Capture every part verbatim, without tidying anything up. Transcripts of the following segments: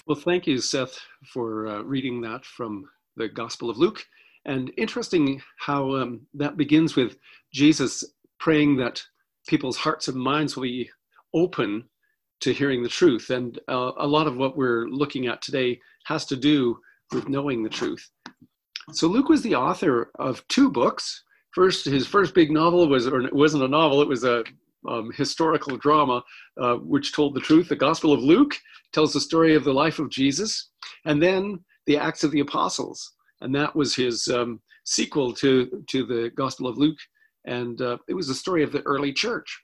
Well, thank you, Seth, for uh, reading that from the Gospel of Luke. And interesting how um, that begins with Jesus praying that people's hearts and minds will be open to hearing the truth. And uh, a lot of what we're looking at today has to do with knowing the truth. So Luke was the author of two books. First, his first big novel was, or it wasn't a novel, it was a um, historical drama, uh, which told the truth. The Gospel of Luke tells the story of the life of Jesus, and then the Acts of the Apostles. And that was his um, sequel to, to the Gospel of Luke. And uh, it was the story of the early church.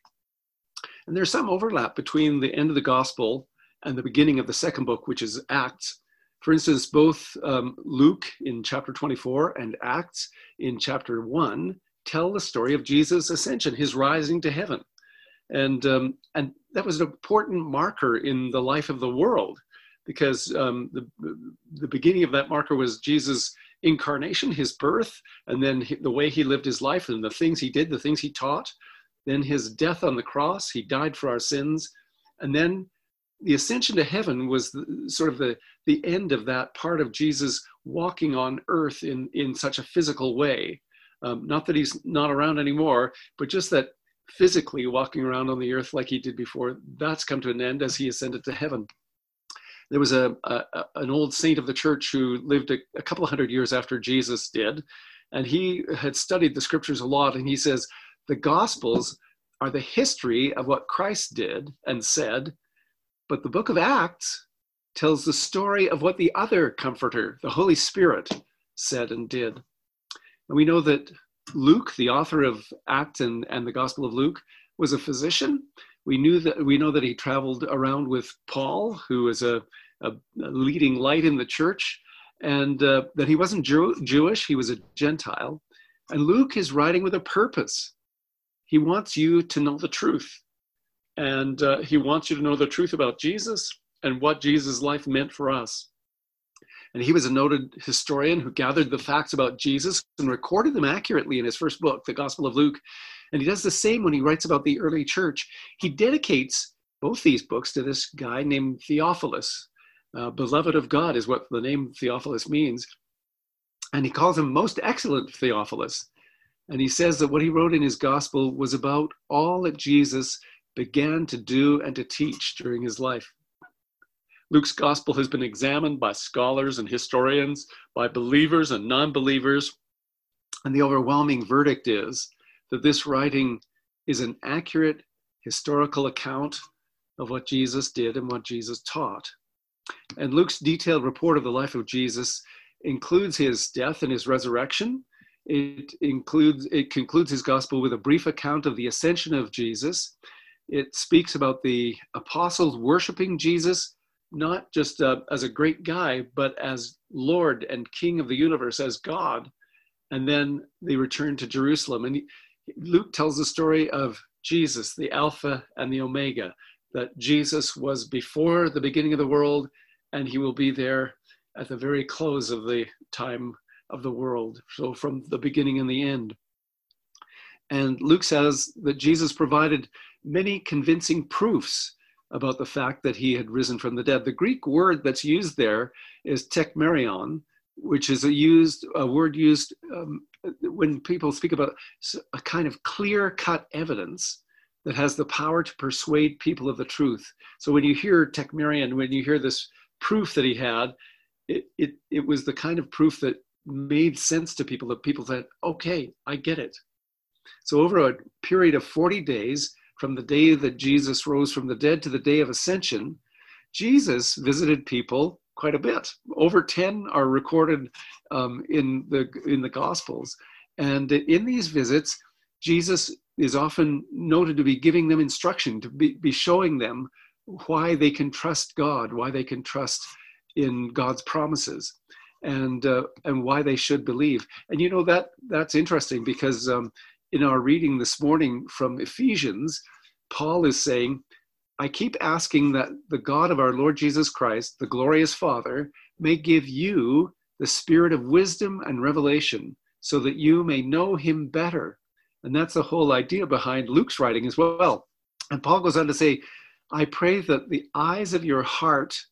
And there's some overlap between the end of the Gospel and the beginning of the second book, which is Acts. For instance, both um, Luke in chapter twenty-four and Acts in chapter one tell the story of Jesus' ascension, his rising to heaven. And, um, and that was an important marker in the life of the world, because um, the, the beginning of that marker was Jesus' incarnation, his birth, and then he, the way he lived his life and the things he did, the things he taught, then his death on the cross, he died for our sins, and then the ascension to heaven was the, sort of the, the end of that part of Jesus walking on earth in, in such a physical way. Um, not that he's not around anymore, but just that physically walking around on the earth like he did before, that's come to an end as he ascended to heaven. There was a, a an old saint of the church who lived a, a couple of hundred years after Jesus did, and he had studied the scriptures a lot, and he says, the Gospels are the history of what Christ did and said, but the book of Acts tells the story of what the other Comforter, the Holy Spirit, said and did. And we know that Luke, the author of Acts and, and the Gospel of Luke, was a physician. We knew that we know that he traveled around with Paul, who was a, a, a leading light in the church, and uh, that he wasn't Jew- Jewish, he was a Gentile. And Luke is writing with a purpose. He wants you to know the truth. And uh, he wants you to know the truth about Jesus and what Jesus' life meant for us. And he was a noted historian who gathered the facts about Jesus and recorded them accurately in his first book, the Gospel of Luke. And he does the same when he writes about the early church. He dedicates both these books to this guy named Theophilus. Uh, beloved of God is what the name Theophilus means. And he calls him most excellent Theophilus. And he says that what he wrote in his gospel was about all that Jesus began to do and to teach during his life. Luke's gospel has been examined by scholars and historians, by believers and non-believers, and the overwhelming verdict is that this writing is an accurate historical account of what Jesus did and what Jesus taught. And Luke's detailed report of the life of Jesus includes his death and his resurrection. It includes, it concludes his gospel with a brief account of the ascension of Jesus. It speaks about the apostles worshiping Jesus, not just uh, as a great guy, but as Lord and King of the universe, as God. And then they return to Jerusalem. And he, Luke tells the story of Jesus, the Alpha and the Omega, that Jesus was before the beginning of the world, and he will be there at the very close of the time of the world. So from the beginning and the end. And Luke says that Jesus provided many convincing proofs about the fact that he had risen from the dead. The Greek word that's used there is tekmerion, which is a used a word used um, when people speak about a kind of clear-cut evidence that has the power to persuade people of the truth. So when you hear tekmerion, when you hear this proof that he had, it, it, it was the kind of proof that made sense to people, that people said, okay, I get it. So over a period of forty days, from the day that Jesus rose from the dead to the day of ascension, Jesus visited people quite a bit. Over ten are recorded um, in the in the Gospels. And in these visits, Jesus is often noted to be giving them instruction, to be, be showing them why they can trust God, why they can trust in God's promises, and uh, and why they should believe. And you know, that that's interesting, because um, in our reading this morning from Ephesians, Paul is saying, I keep asking that the God of our Lord Jesus Christ, the glorious Father, may give you the spirit of wisdom and revelation so that you may know him better. And that's the whole idea behind Luke's writing as well. And Paul goes on to say, I pray that the eyes of your heart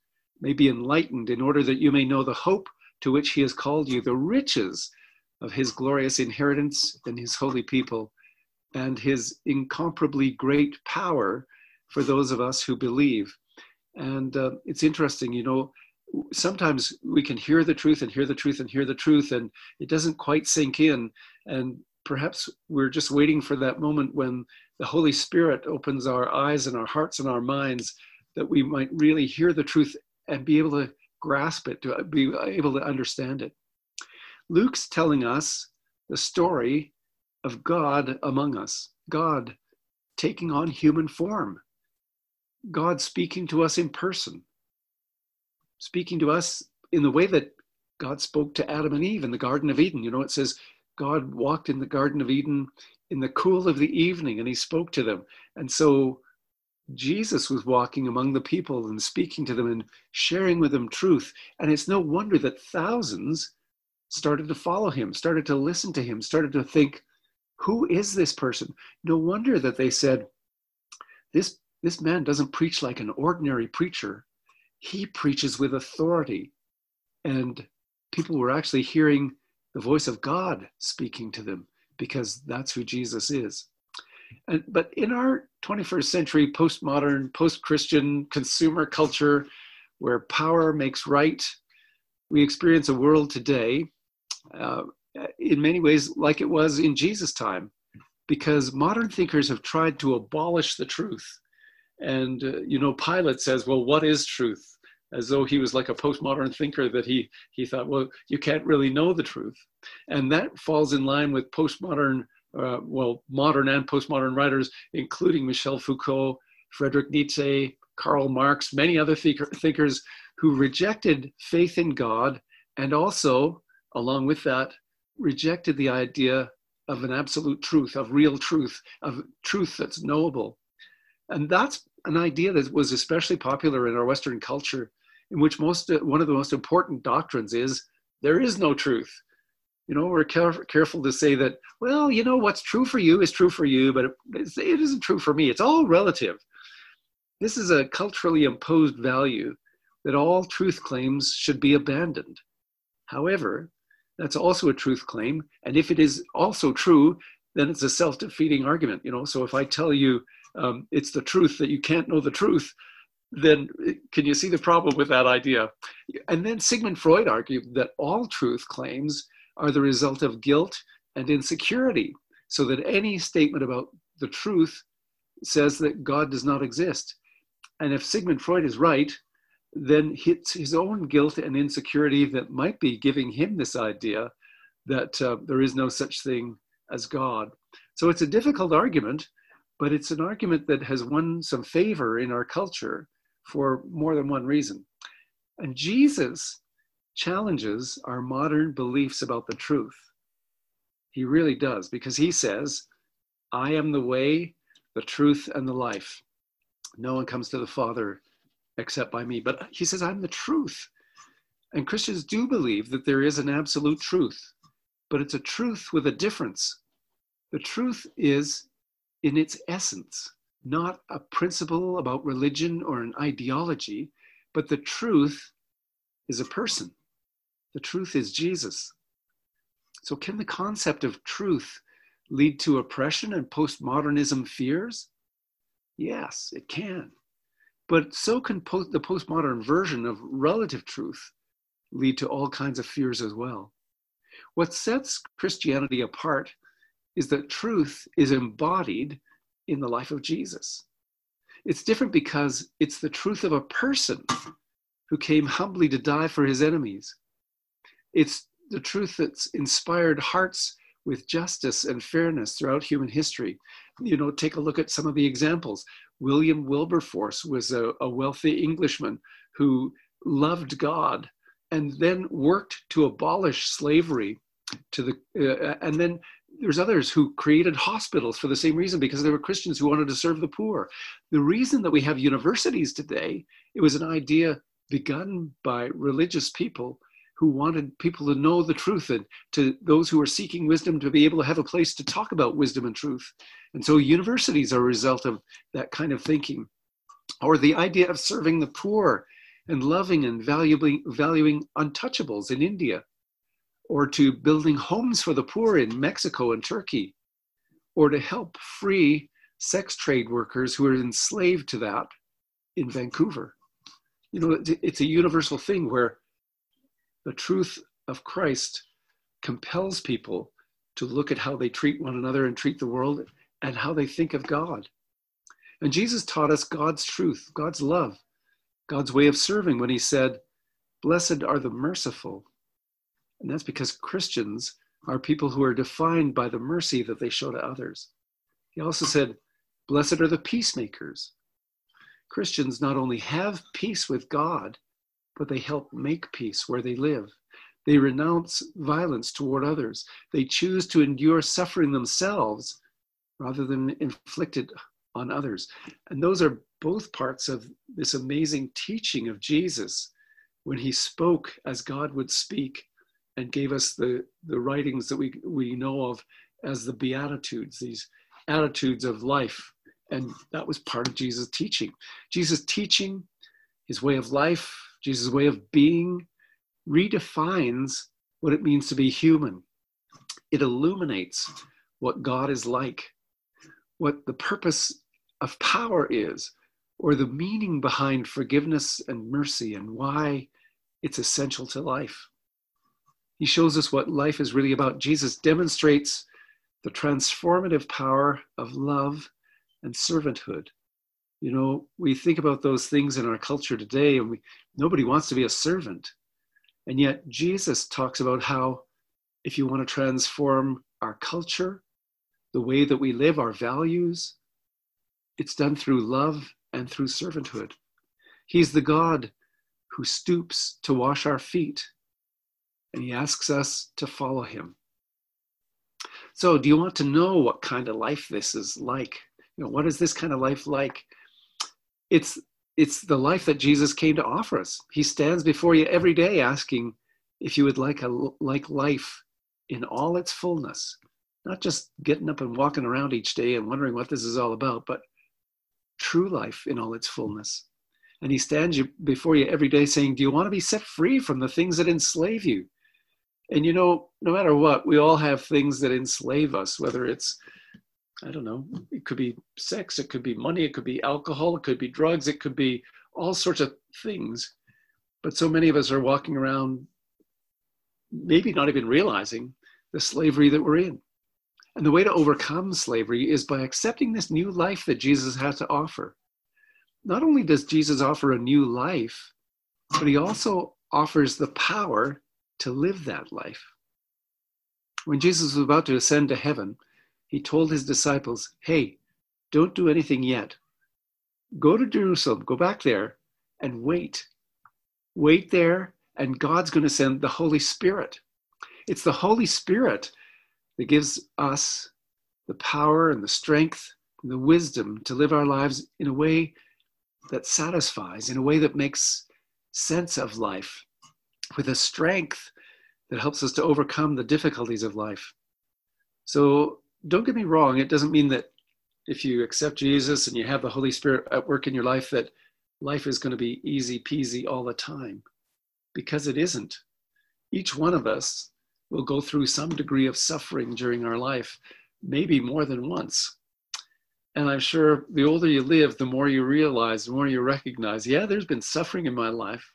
may be enlightened, in order that you may know the hope to which he has called you, the riches of his glorious inheritance in his holy people, and his incomparably great power for those of us who believe. And uh, it's interesting, you know, sometimes we can hear the truth and hear the truth and hear the truth, and it doesn't quite sink in. And perhaps we're just waiting for that moment when the Holy Spirit opens our eyes and our hearts and our minds, that we might really hear the truth and be able to grasp it, to be able to understand it. Luke's telling us the story of God among us, God taking on human form, God speaking to us in person, speaking to us in the way that God spoke to Adam and Eve in the Garden of Eden. You know, it says God walked in the Garden of Eden in the cool of the evening and he spoke to them. And so Jesus was walking among the people and speaking to them and sharing with them truth. And it's no wonder that thousands started to follow him, started to listen to him, started to think, who is this person? No wonder that they said, this, this man doesn't preach like an ordinary preacher. He preaches with authority. And people were actually hearing the voice of God speaking to them, because that's who Jesus is. And, but in our twenty-first century postmodern, post-Christian consumer culture, where power makes right, we experience a world today, uh, in many ways like it was in Jesus' time, because modern thinkers have tried to abolish the truth. And, uh, you know, Pilate says, well, what is truth? As though he was like a postmodern thinker, that he, he thought, well, you can't really know the truth. And that falls in line with postmodern, uh, well, modern and postmodern writers, including Michel Foucault, Friedrich Nietzsche, Karl Marx, many other thinker, thinkers who rejected faith in God, and also, along with that, rejected the idea of an absolute truth, of real truth, of truth that's knowable. And that's an idea that was especially popular in our Western culture, in which most one of the most important doctrines is there is no truth. You know, we're care- careful to say that, well, you know, what's true for you is true for you, but it, it isn't true for me. It's all relative. This is a culturally imposed value that all truth claims should be abandoned. However, that's also a truth claim. And if it is also true, then it's a self-defeating argument. You know, so if I tell you um, it's the truth that you can't know the truth, then can you see the problem with that idea? And then Sigmund Freud argued that all truth claims are the result of guilt and insecurity, so that any statement about the truth says that God does not exist. And if Sigmund Freud is right, then it's his own guilt and insecurity that might be giving him this idea that uh, there is no such thing as God. So it's a difficult argument, but it's an argument that has won some favor in our culture for more than one reason. And Jesus challenges our modern beliefs about the truth. He really does, because he says, I am the way, the truth, and the life. No one comes to the Father except by me. But he says, I'm the truth. And Christians do believe that there is an absolute truth, but it's a truth with a difference. The truth is in its essence, not a principle about religion or an ideology, but the truth is a person. The truth is Jesus. So can the concept of truth lead to oppression and postmodernism fears? Yes, it can. But so can po- the postmodern version of relative truth lead to all kinds of fears as well. What sets Christianity apart is that truth is embodied in the life of Jesus. It's different because it's the truth of a person who came humbly to die for his enemies. It's the truth that's inspired hearts with justice and fairness throughout human history. You know, take a look at some of the examples. William Wilberforce was a, a wealthy Englishman who loved God and then worked to abolish slavery to the, uh, and then there's others who created hospitals for the same reason, because they were Christians who wanted to serve the poor. The reason that we have universities today, it was an idea begun by religious people who wanted people to know the truth, and to those who are seeking wisdom to be able to have a place to talk about wisdom and truth. And so universities are a result of that kind of thinking. Or the idea of serving the poor and loving and valuing, valuing untouchables in India, or to building homes for the poor in Mexico and Turkey, or to help free sex trade workers who are enslaved to that in Vancouver. You know, it's a universal thing where the truth of Christ compels people to look at how they treat one another and treat the world and how they think of God. And Jesus taught us God's truth, God's love, God's way of serving when he said, "Blessed are the merciful." And that's because Christians are people who are defined by the mercy that they show to others. He also said, "Blessed are the peacemakers." Christians not only have peace with God, but they help make peace where they live. They renounce violence toward others. They choose to endure suffering themselves rather than inflict it on others. And those are both parts of this amazing teaching of Jesus when he spoke as God would speak and gave us the, the writings that we, we know of as the Beatitudes, these attitudes of life. And that was part of Jesus' teaching. Jesus' teaching, his way of life, Jesus' way of being, redefines what it means to be human. It illuminates what God is like, what the purpose of power is, or the meaning behind forgiveness and mercy and why it's essential to life. He shows us what life is really about. Jesus demonstrates the transformative power of love and servanthood. You know, we think about those things in our culture today, and we, nobody wants to be a servant. And yet Jesus talks about how if you want to transform our culture, the way that we live, our values, it's done through love and through servanthood. He's the God who stoops to wash our feet, and he asks us to follow him. So do you want to know what kind of life this is like? You know, what is this kind of life like? It's It's the life that Jesus came to offer us. He stands before you every day asking if you would like a like life in all its fullness, not just getting up and walking around each day and wondering what this is all about, but true life in all its fullness. And he stands you, before you every day saying, do you want to be set free from the things that enslave you? And you know, no matter what, we all have things that enslave us, whether it's, I don't know, it could be sex, it could be money, it could be alcohol, it could be drugs, it could be all sorts of things. But so many of us are walking around, maybe not even realizing the slavery that we're in. And the way to overcome slavery is by accepting this new life that Jesus has to offer. Not only does Jesus offer a new life, but he also offers the power to live that life. When Jesus was about to ascend to heaven, he told his disciples, hey, don't do anything yet. Go to Jerusalem, go back there and wait. Wait there, and God's going to send the Holy Spirit. It's the Holy Spirit that gives us the power and the strength and the wisdom to live our lives in a way that satisfies, in a way that makes sense of life, with a strength that helps us to overcome the difficulties of life. So don't get me wrong, it doesn't mean that if you accept Jesus and you have the Holy Spirit at work in your life, that life is going to be easy peasy all the time, because it isn't. Each one of us will go through some degree of suffering during our life, maybe more than once. And I'm sure the older you live, the more you realize, the more you recognize, yeah, there's been suffering in my life.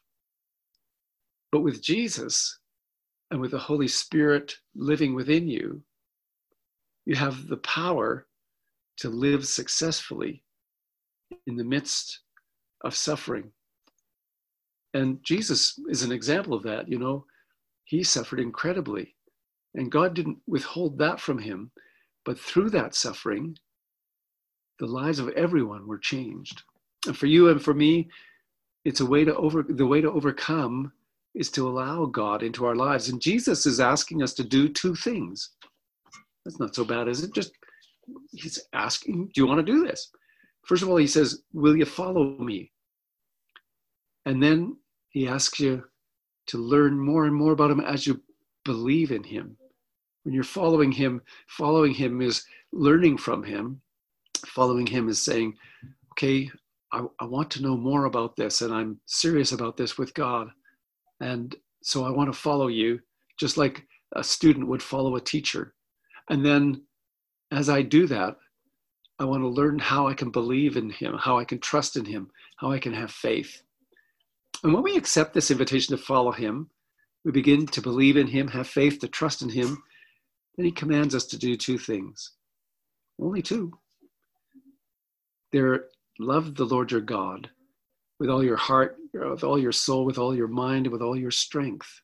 But with Jesus and with the Holy Spirit living within you, you have the power to live successfully in the midst of suffering. And Jesus is an example of that. You know, he suffered incredibly, and God didn't withhold that from him. But through that suffering, the lives of everyone were changed. And for you and for me, it's a way to over, the way to overcome is to allow God into our lives. And Jesus is asking us to do two things. That's not so bad, is it? Just, he's asking, do you want to do this? First of all, he says, will you follow me? And then he asks you to learn more and more about him as you believe in him. When you're following him, following him is learning from him. Following him is saying, okay, I, I want to know more about this, and I'm serious about this with God. And so I want to follow you, just like a student would follow a teacher. And then as I do that, I want to learn how I can believe in him, how I can trust in him, how I can have faith. And when we accept this invitation to follow him, we begin to believe in him, have faith, to trust in him. Then he commands us to do two things. Only two. They're love the Lord your God with all your heart, with all your soul, with all your mind, with all your strength.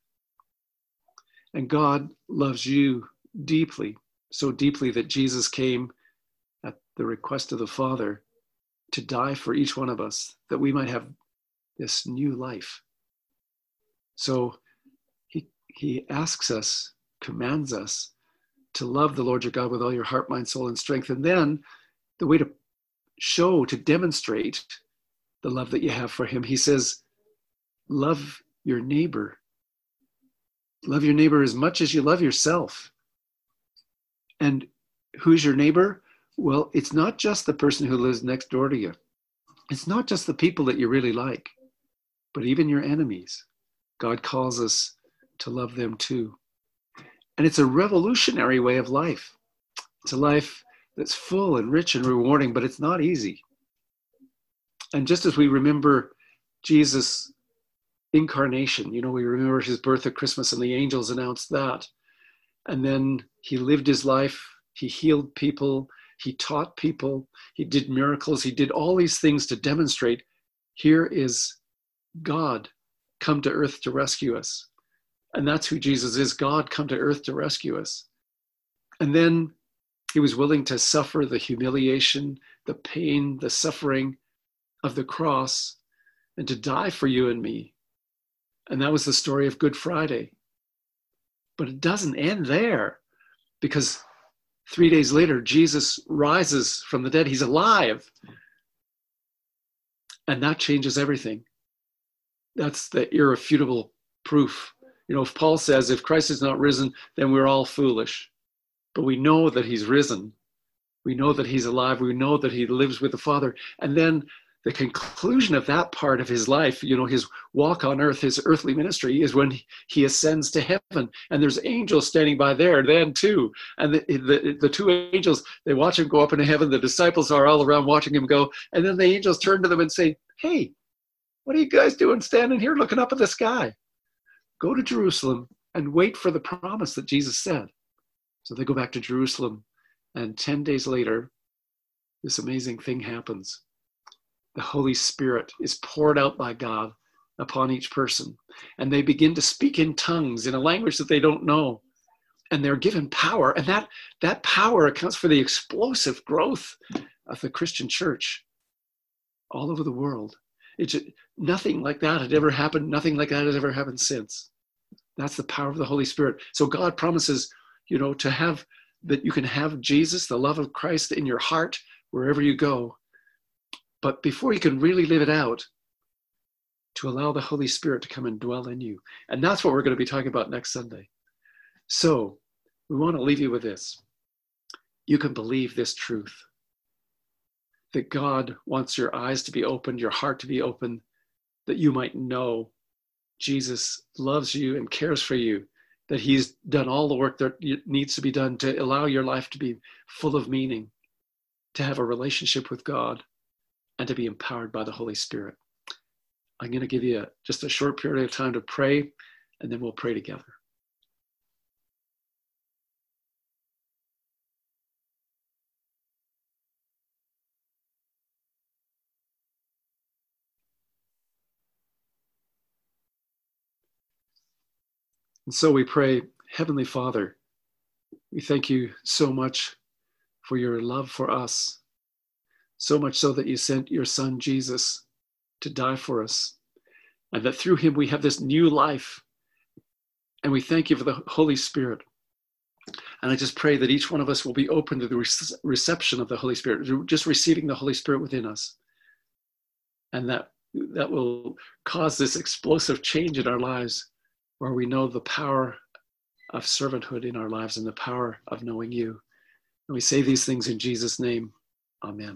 And God loves you deeply, so deeply that Jesus came at the request of the Father to die for each one of us, that we might have this new life. So he, he asks us, commands us to love the Lord your God with all your heart, mind, soul, and strength. And then the way to show, to demonstrate the love that you have for him, he says, love your neighbor. Love your neighbor as much as you love yourself. And who's your neighbor? Well, it's not just the person who lives next door to you. It's not just the people that you really like, but even your enemies. God calls us to love them too. And it's a revolutionary way of life. It's a life that's full and rich and rewarding, but it's not easy. And just as we remember Jesus' incarnation, you know, we remember his birth at Christmas and the angels announced that. And then he lived his life, he healed people, he taught people, he did miracles, he did all these things to demonstrate here is God come to earth to rescue us. And that's who Jesus is, God come to earth to rescue us. And then he was willing to suffer the humiliation, the pain, the suffering of the cross, and to die for you and me. And that was the story of Good Friday. But it doesn't end there, because three days later, Jesus rises from the dead. He's alive. And that changes everything. That's the irrefutable proof. You know, if Paul says, if Christ is not risen, then we're all foolish. But we know that he's risen. We know that he's alive. We know that he lives with the Father. And then the conclusion of that part of his life, you know, his walk on earth, his earthly ministry, is when he ascends to heaven. And there's angels standing by there then too. And the, the, the two angels, they watch him go up into heaven. The disciples are all around watching him go. And then the angels turn to them and say, hey, what are you guys doing standing here looking up at the sky? Go to Jerusalem and wait for the promise that Jesus said. So they go back to Jerusalem, and ten days later, this amazing thing happens. The Holy Spirit is poured out by God upon each person, and they begin to speak in tongues in a language that they don't know, and they're given power, and that, that power accounts for the explosive growth of the Christian church all over the world. It's, nothing like that had ever happened. Nothing like that has ever happened since. That's the power of the Holy Spirit. So God promises, you know, to have, that you can have Jesus, the love of Christ, in your heart wherever you go. But before you can really live it out, to allow the Holy Spirit to come and dwell in you. And that's what we're going to be talking about next Sunday. So we want to leave you with this. You can believe this truth, that God wants your eyes to be opened, your heart to be open, that you might know Jesus loves you and cares for you, that he's done all the work that needs to be done to allow your life to be full of meaning, to have a relationship with God, and to be empowered by the Holy Spirit. I'm going to give you a, just a short period of time to pray, and then we'll pray together. And so we pray, Heavenly Father, we thank you so much for your love for us, so much so that you sent your son Jesus to die for us, and that through him we have this new life. And we thank you for the Holy Spirit. And I just pray that each one of us will be open to the re- reception of the Holy Spirit, just receiving the Holy Spirit within us. And that, that will cause this explosive change in our lives, where we know the power of servanthood in our lives and the power of knowing you. And we say these things in Jesus' name. Amen.